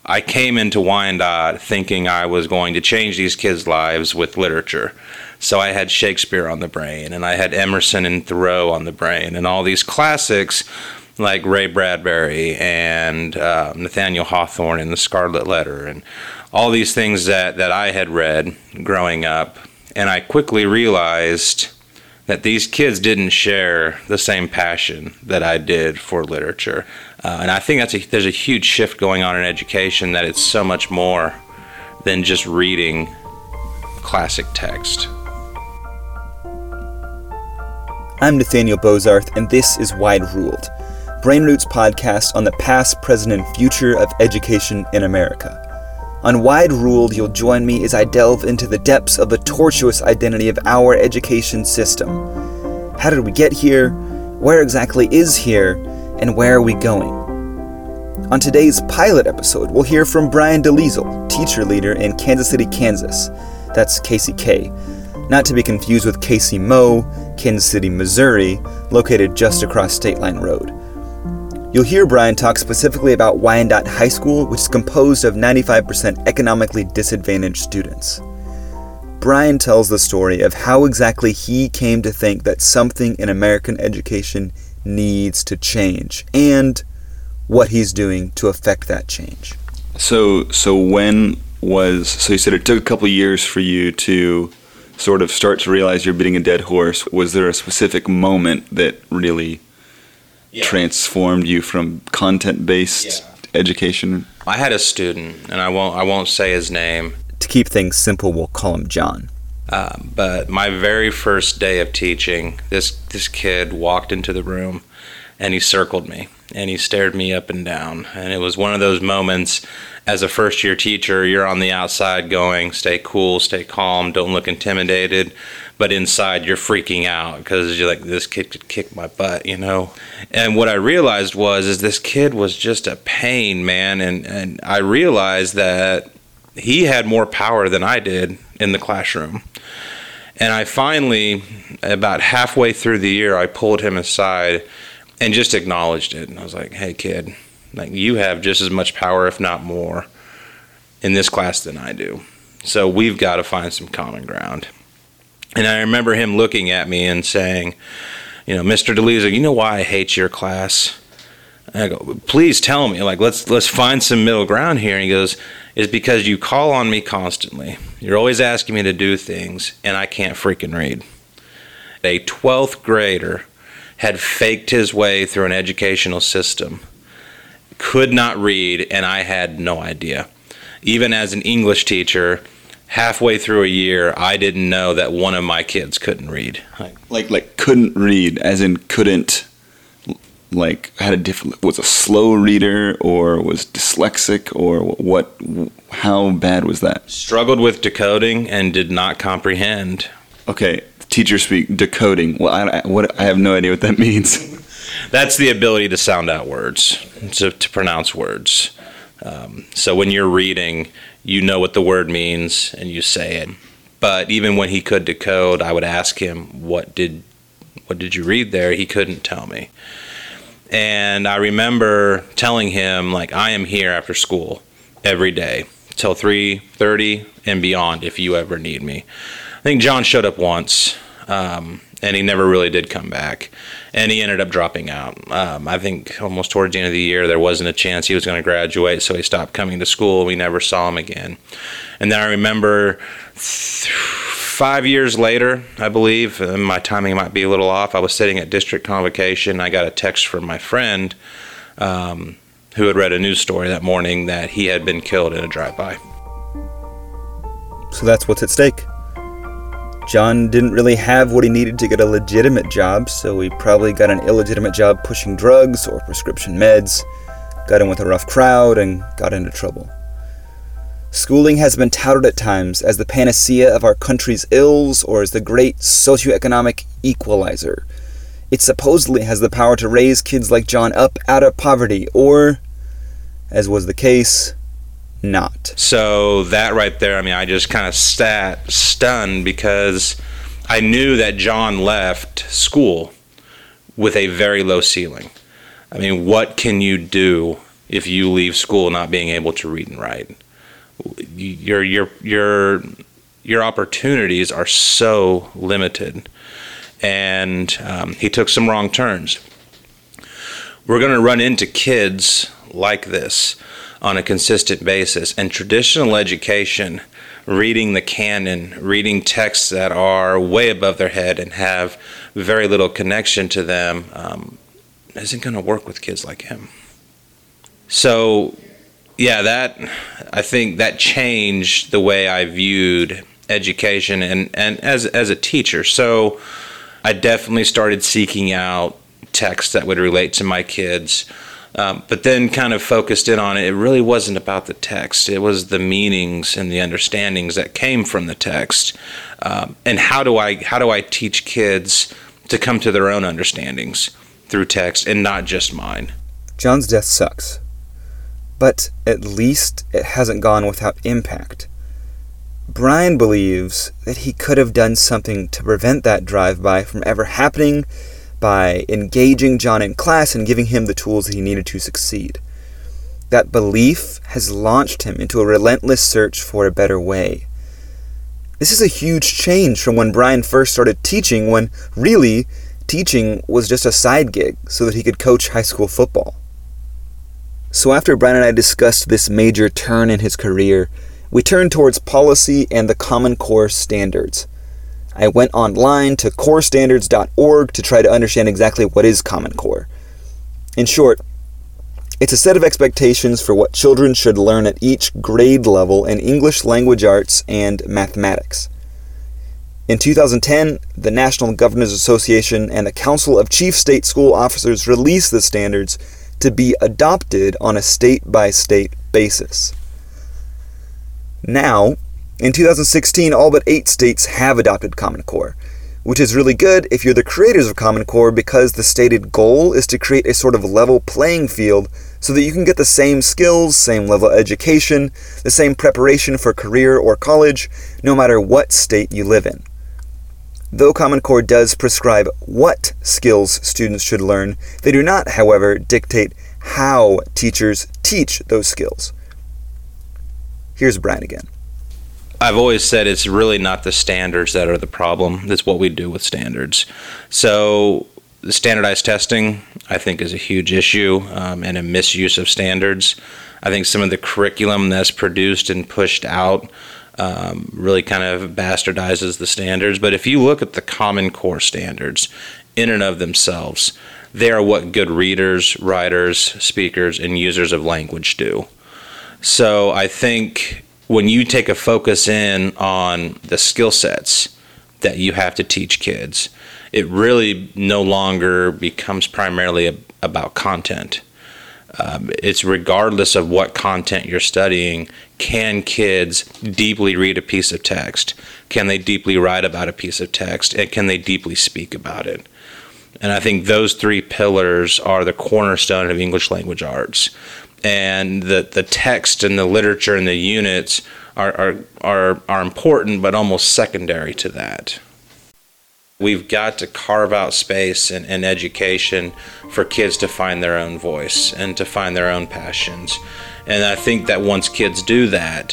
I came into Wyandotte thinking I was going to change these kids' lives with literature. So I had Shakespeare on the brain, and I had Emerson and Thoreau on the brain, and all these classics like Ray Bradbury and Nathaniel Hawthorne and The Scarlet Letter, and all these things that I had read growing up. And I quickly realized that these kids didn't share the same passion that I did for literature. And I think there's a huge shift going on in education, that it's so much more than just reading classic text. I'm Nathaniel Bozarth, and this is Wide Ruled, Brainroot's podcast on the past, present, and future of education in America. On Wide Ruled, you'll join me as I delve into the depths of the tortuous identity of our education system. How did we get here? Where exactly is here? And where are we going? On today's pilot episode, we'll hear from Brian DeLiesel, teacher leader in Kansas City, Kansas. That's KCK. Not to be confused with Casey Mo, Kansas City, Missouri, located just across State Line Road. You'll hear Brian talk specifically about Wyandotte High School, which is composed of 95% economically disadvantaged students. Brian tells the story of how exactly he came to think that something in American education needs to change, and what he's doing to affect that change. So you said it took a couple years for you to sort of start to realize you're beating a dead horse. Was there a specific moment that really transformed you from content-based education? I had a student, and I won't say his name. To keep things simple, we'll call him John. But my very first day of teaching, this kid walked into the room, and he circled me, and he stared me up and down. And it was one of those moments, as a first-year teacher, you're on the outside going, stay cool, stay calm, don't look intimidated. But inside, you're freaking out because you're like, this kid could kick my butt, you know? And what I realized is this kid was just a pain, man. And I realized that he had more power than I did in the classroom. And I finally, about halfway through the year, I pulled him aside and just acknowledged it. And I was like, hey, kid, like, you have just as much power, if not more, in this class than I do. So we've got to find some common ground. And I remember him looking at me and saying, you know, Mr. DeLiesel, you know why I hate your class? And I go, please tell me. Like, let's find some middle ground here. And he goes, it's because you call on me constantly. You're always asking me to do things, and I can't freaking read. A 12th grader had faked his way through an educational system, could not read, and I had no idea. Even as an English teacher, halfway through a year, I didn't know that one of my kids couldn't read. Like couldn't read, as in couldn't, like had a different, was a slow reader or was dyslexic or what? How bad was that? Struggled with decoding and did not comprehend. Okay, teacher speak, decoding. Well, I have no idea what that means. That's the ability to sound out words, to pronounce words. So when you're reading, you know what the word means and you say it. But even when he could decode, I would ask him, what did you read there? He couldn't tell me. And I remember telling him, like, I am here after school every day till 3:30 and beyond if you ever need me. I think John showed up once, and he never really did come back. And he ended up dropping out. I think almost towards the end of the year, there wasn't a chance he was going to graduate, so he stopped coming to school. We never saw him again. And then I remember 5 years later, I believe, and my timing might be a little off, I was sitting at district convocation. I got a text from my friend who had read a news story that morning that he had been killed in a drive-by. So that's what's at stake. John didn't really have what he needed to get a legitimate job, so he probably got an illegitimate job pushing drugs or prescription meds, got in with a rough crowd, and got into trouble. Schooling has been touted at times as the panacea of our country's ills or as the great socioeconomic equalizer. It supposedly has the power to raise kids like John up out of poverty, or, as was the case, not. So that right there, I mean, I just kind of sat stunned because I knew that John left school with a very low ceiling. I mean, what can you do if you leave school not being able to read and write. Your opportunities are so limited. And he took some wrong turns. We're going to run into kids like this on a consistent basis. And traditional education, reading the canon, reading texts that are way above their head and have very little connection to them, isn't going to work with kids like him. So, yeah, I think that changed the way I viewed education and as a teacher. So I definitely started seeking out texts that would relate to my kids, but then kind of focused in on it. It really wasn't about the text. It was the meanings and the understandings that came from the text. And how do I teach kids to come to their own understandings through text and not just mine? John's death sucks, but at least it hasn't gone without impact. Brian believes that he could have done something to prevent that drive-by from ever happening by engaging John in class and giving him the tools that he needed to succeed. That belief has launched him into a relentless search for a better way. This is a huge change from when Brian first started teaching, when really teaching was just a side gig so that he could coach high school football. So after Brian and I discussed this major turn in his career, we turned towards policy and the Common Core standards. I went online to corestandards.org to try to understand exactly what is Common Core. In short, it's a set of expectations for what children should learn at each grade level in English language arts and mathematics. In 2010, the National Governors Association and the Council of Chief State School Officers released the standards to be adopted on a state-by-state basis. Now, in 2016, all but 8 states have adopted Common Core, which is really good if you're the creators of Common Core, because the stated goal is to create a sort of level playing field so that you can get the same skills, same level of education, the same preparation for career or college, no matter what state you live in. Though Common Core does prescribe what skills students should learn, they do not, however, dictate how teachers teach those skills. Here's Brian again. I've always said it's really not the standards that are the problem. It's what we do with standards. So the standardized testing, I think, is a huge issue and a misuse of standards. I think some of the curriculum that's produced and pushed out really kind of bastardizes the standards. But if you look at the Common Core standards in and of themselves, they are what good readers, writers, speakers, and users of language do. So I think when you take a focus in on the skill sets that you have to teach kids, it really no longer becomes primarily about content. It's regardless of what content you're studying, can kids deeply read a piece of text? Can they deeply write about a piece of text? And can they deeply speak about it? And I think those 3 pillars are the cornerstone of English language arts. And the text and the literature and the units are important, but almost secondary to that. We've got to carve out space in education for kids to find their own voice and to find their own passions. And I think that once kids do that,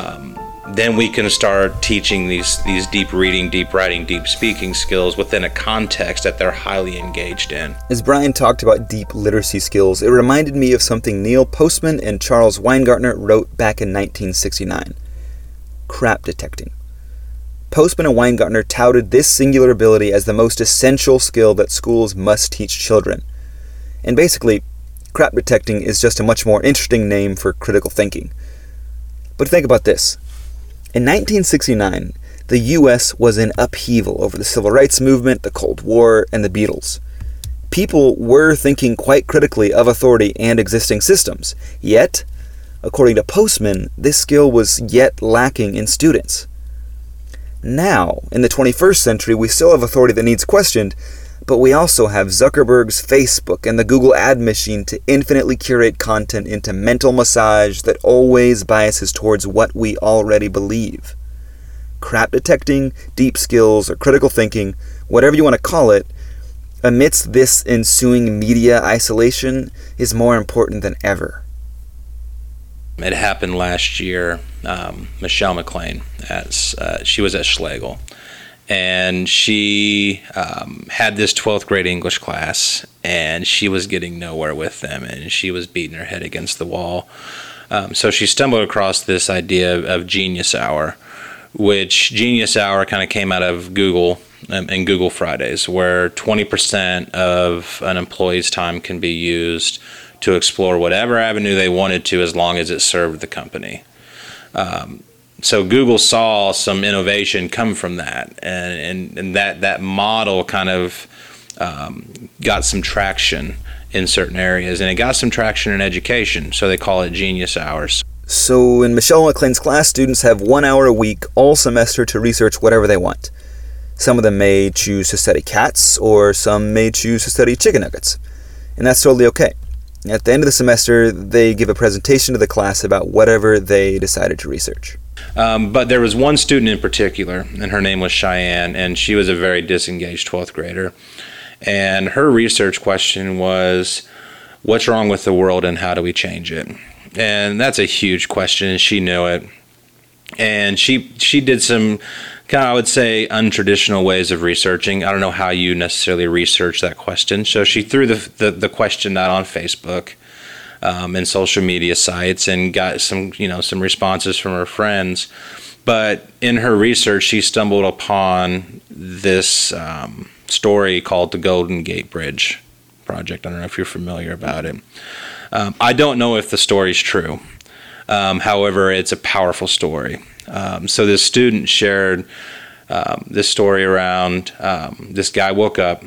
then we can start teaching these deep reading, deep writing, deep speaking skills within a context that they're highly engaged in. As Brian talked about deep literacy skills, it reminded me of something Neil Postman and Charles Weingartner wrote back in 1969. Crap detecting. Postman and Weingartner touted this singular ability as the most essential skill that schools must teach children. And basically, crap detecting is just a much more interesting name for critical thinking. But think about this. In 1969, the U.S. was in upheaval over the Civil Rights Movement, the Cold War, and the Beatles. People were thinking quite critically of authority and existing systems. Yet, according to Postman, this skill was yet lacking in students. Now, in the 21st century, we still have authority that needs questioned, but we also have Zuckerberg's Facebook and the Google ad machine to infinitely curate content into mental massage that always biases towards what we already believe. Crap detecting, deep skills, or critical thinking, whatever you want to call it, amidst this ensuing media isolation, is more important than ever. It happened last year. Michelle McLean, she was at Schlegel, and she had this 12th grade English class, and she was getting nowhere with them, and she was beating her head against the wall. So she stumbled across this idea of Genius Hour, which Genius Hour kind of came out of Google and Google Fridays, where 20% of an employee's time can be used to explore whatever avenue they wanted to, as long as it served the company. So Google saw some innovation come from that, and that model kind of got some traction in certain areas, and it got some traction in education, so they call it Genius Hours. So in Michelle McLean's class, students have 1 hour a week all semester to research whatever they want. Some of them may choose to study cats, or some may choose to study chicken nuggets, and that's totally okay. At the end of the semester, they give a presentation to the class about whatever they decided to research. But there was one student in particular, and her name was Cheyenne, and she was a very disengaged 12th grader. And her research question was, what's wrong with the world and how do we change it? And that's a huge question, and she knew it. And she did some kind of, I would say, untraditional ways of researching. I don't know how you necessarily research that question. So she threw the question out on Facebook and social media sites, and got some responses from her friends. But in her research, she stumbled upon this story called the Golden Gate Bridge Project. I don't know if you're familiar about it. I don't know if the story's true. However, it's a powerful story. So this student shared this story around this guy woke up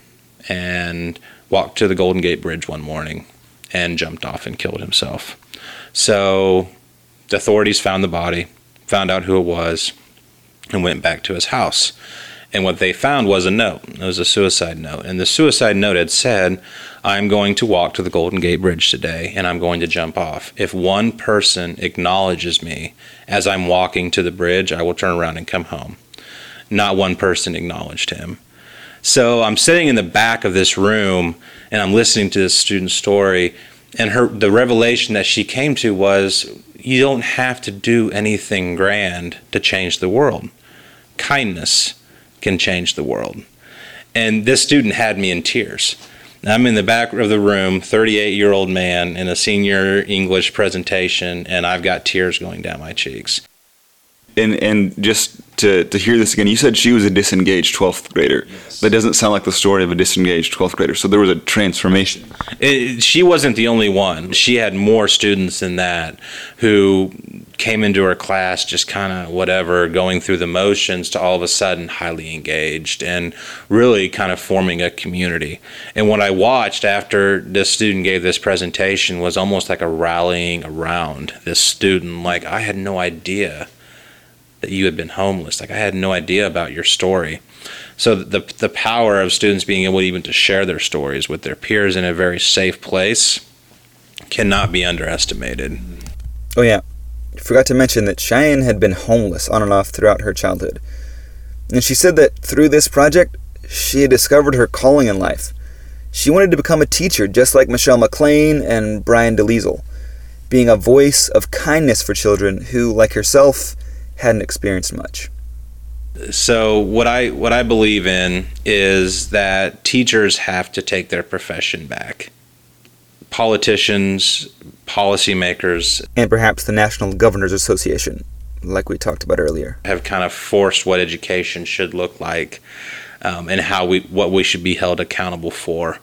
and walked to the Golden Gate Bridge one morning and jumped off and killed himself. So the authorities found the body, found out who it was, and went back to his house. And what they found was a note. It was a suicide note. And the suicide note had said, I'm going to walk to the Golden Gate Bridge today, and I'm going to jump off. If one person acknowledges me as I'm walking to the bridge, I will turn around and come home. Not one person acknowledged him. So I'm sitting in the back of this room, and I'm listening to this student's story, and the revelation that she came to was, you don't have to do anything grand to change the world. Kindness can change the world. And this student had me in tears. I'm in the back of the room, 38-year-old man in a senior English presentation, and I've got tears going down my cheeks. And just to hear this again, you said she was a disengaged 12th grader. Yes. That doesn't sound like the story of a disengaged 12th grader. So there was a transformation. She wasn't the only one. She had more students than that who came into her class just kind of whatever, going through the motions, to all of a sudden highly engaged and really kind of forming a community. And what I watched after this student gave this presentation was almost like a rallying around this student. Like, I had no idea that you had been homeless. Like, I had no idea about your story. So the power of students being able even to share their stories with their peers in a very safe place cannot be underestimated. Oh yeah, I forgot to mention that Cheyenne had been homeless on and off throughout her childhood. And she said that through this project, she had discovered her calling in life. She wanted to become a teacher just like Michelle McLean and Brian DeLiesel, being a voice of kindness for children who, like herself, hadn't experienced much. So what I believe in is that teachers have to take their profession back. Politicians, policymakers, and perhaps the National Governors Association, like we talked about earlier, have kind of forced what education should look like, and what we should be held accountable for.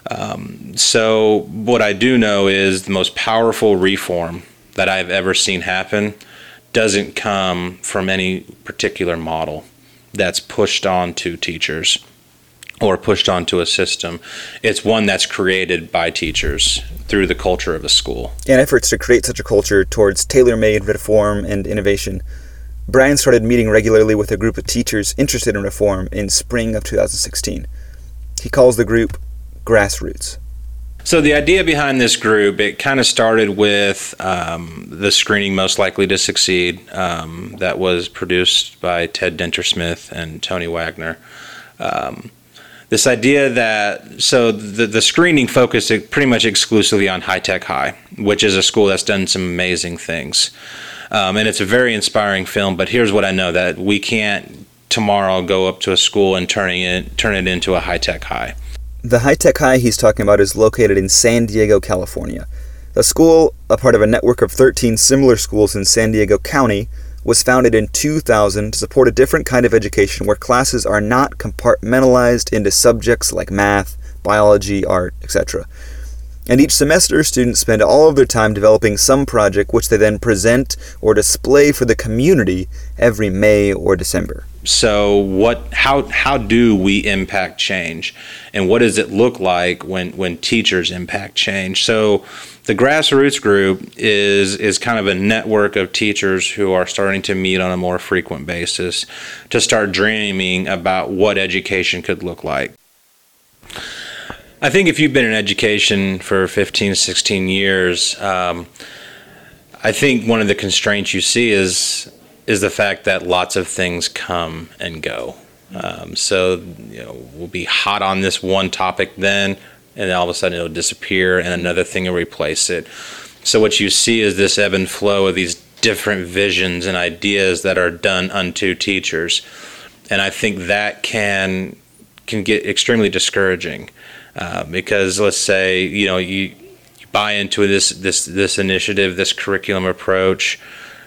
So what I do know is the most powerful reform that I've ever seen happen doesn't come from any particular model that's pushed onto teachers or pushed onto a system. It's one that's created by teachers through the culture of a school. In efforts to create such a culture towards tailor-made reform and innovation, Brian started meeting regularly with a group of teachers interested in reform in spring of 2016. He calls the group Grassroots. So the idea behind this group, it kind of started with the screening Most Likely to Succeed that was produced by Ted Dintersmith and Tony Wagner. This idea that, so the screening focused pretty much exclusively on High Tech High, which is a school that's done some amazing things. And it's a very inspiring film, but here's what I know, that we can't tomorrow go up to a school and turn it into a High Tech High. The High Tech High he's talking about is located in San Diego, California. The school, a part of a network of 13 similar schools in San Diego County, was founded in 2000 to support a different kind of education where classes are not compartmentalized into subjects like math, biology, art, etc. And each semester, students spend all of their time developing some project which they then present or display for the community every May or December. So how do we impact change? And what does it look like when teachers impact change? So the Grassroots Group is kind of a network of teachers who are starting to meet on a more frequent basis to start dreaming about what education could look like. I think if you've been in education for 15, 16 years, I think one of the constraints you see is the fact that lots of things come and go. So we'll be hot on this one topic then, and then all of a sudden it'll disappear and another thing will replace it. So what you see is this ebb and flow of these different visions and ideas that are done unto teachers. And I think that can get extremely discouraging. Because let's say you buy into this initiative, this curriculum approach,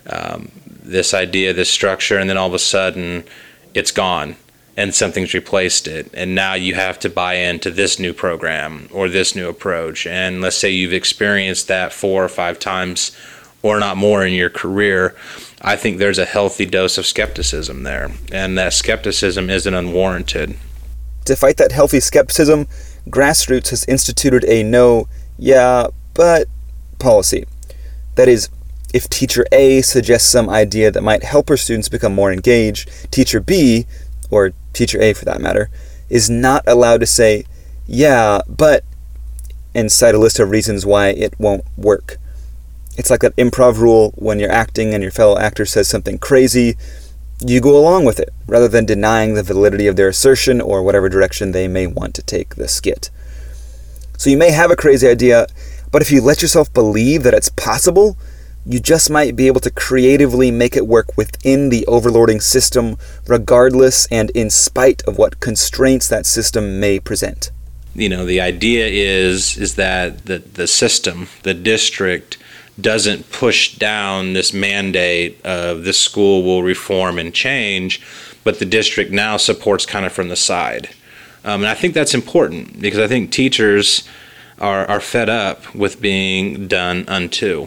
this idea, this structure, and then all of a sudden it's gone and something's replaced it, and now you have to buy into this new program or this new approach. And let's say you've experienced that 4 or 5 times or not more in your career. I think there's a healthy dose of skepticism there, and that skepticism isn't unwarranted. To fight that healthy skepticism, Grassroots has instituted a no, yeah, but policy. That is, if teacher A suggests some idea that might help her students become more engaged, teacher B, or teacher A for that matter, is not allowed to say, yeah, but, and cite a list of reasons why it won't work. It's like that improv rule when you're acting and your fellow actor says something crazy, you go along with it, rather than denying the validity of their assertion or whatever direction they may want to take the skit. So you may have a crazy idea, but if you let yourself believe that it's possible, you just might be able to creatively make it work within the overlording system, regardless and in spite of what constraints that system may present. The idea is that the system, the district, doesn't push down this mandate of this school will reform and change, but the district now supports kind of from the side. And I think that's important because I think teachers are fed up with being done unto.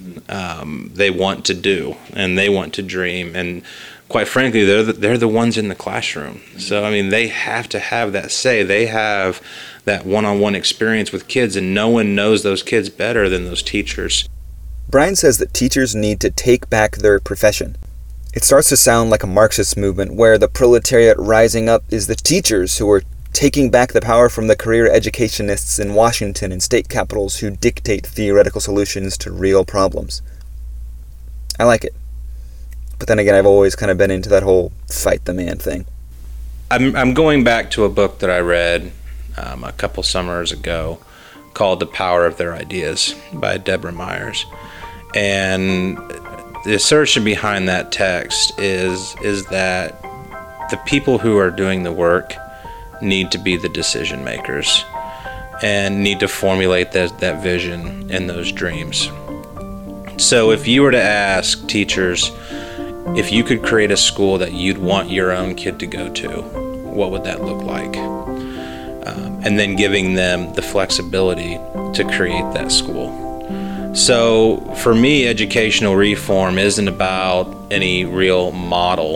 They want to do and they want to dream, and quite frankly they're the ones in the classroom. So they have to have that say. They have that one-on-one experience with kids, and no one knows those kids better than those teachers. Brian says that teachers need to take back their profession. It starts to sound like a Marxist movement where the proletariat rising up is the teachers who are taking back the power from the career educationists in Washington and state capitals who dictate theoretical solutions to real problems. I like it. But then again, I've always kind of been into that whole fight the man thing. I'm going back to a book that I read a couple summers ago called The Power of Their Ideas by Deborah Myers. And the assertion behind that text is that the people who are doing the work need to be the decision makers and need to formulate that vision and those dreams. So if you were to ask teachers if you could create a school that you'd want your own kid to go to, what would that look like? And then giving them the flexibility to create that school. So for me, educational reform isn't about any real model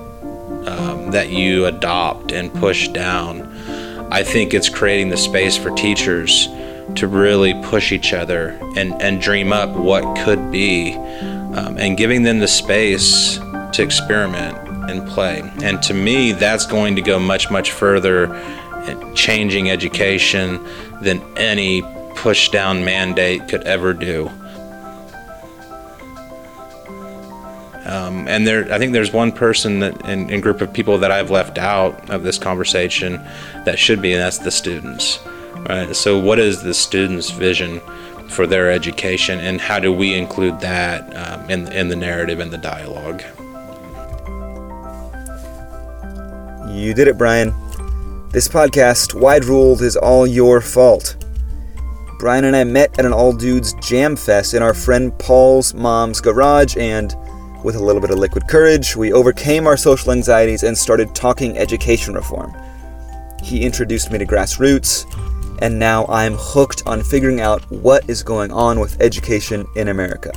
that you adopt and push down. I think it's creating the space for teachers to really push each other and dream up what could be, and giving them the space to experiment and play. And to me, that's going to go much, much further in changing education than any push-down mandate could ever do. And I think there's one person in group of people that I've left out of this conversation that should be, and that's the students. Right? So what is the students' vision for their education, and how do we include that in the narrative and the dialogue? You did it, Brian. This podcast, Wide Ruled, is all your fault. Brian and I met at an all-dudes jam fest in our friend Paul's mom's garage, and with a little bit of liquid courage, we overcame our social anxieties and started talking education reform. He introduced me to Grassroots, and now I'm hooked on figuring out what is going on with education in America.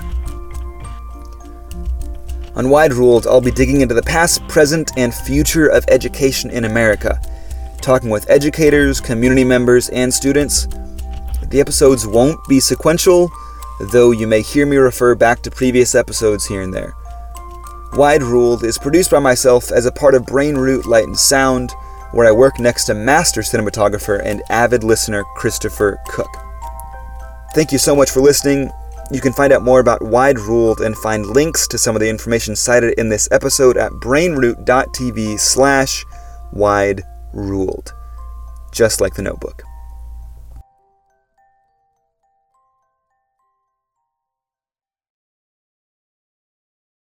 On Wide Ruled, I'll be digging into the past, present, and future of education in America, talking with educators, community members, and students. The episodes won't be sequential, though you may hear me refer back to previous episodes here and there. Wide Ruled is produced by myself as a part of Brainroot Light and Sound, where I work next to master cinematographer and avid listener Christopher Cook. Thank you so much for listening. You can find out more about Wide Ruled and find links to some of the information cited in this episode at brainroot.tv/wideruled, just like the Notebook.